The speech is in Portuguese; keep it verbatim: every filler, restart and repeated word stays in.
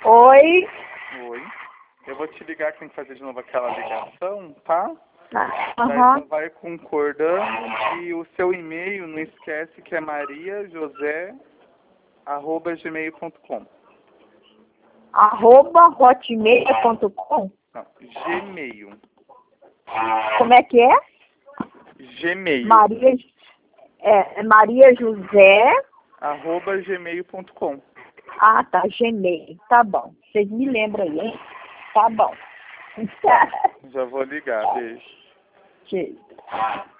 Oi. Oi. Eu vou te ligar que tem que fazer de novo aquela ligação, tá? Ah, Daí aham. você vai concordando e o seu e-mail, não esquece que é mariajosé arroba gmail ponto com. Arroba hotmail ponto com. Não, Gmail. Como é que é? Gmail. Maria, é, é Maria José. arroba gmail ponto com. Ah, tá, Gmail. Tá bom. Vocês me lembram aí, hein? Tá bom. Tá, já vou ligar. Beijo. Tchau.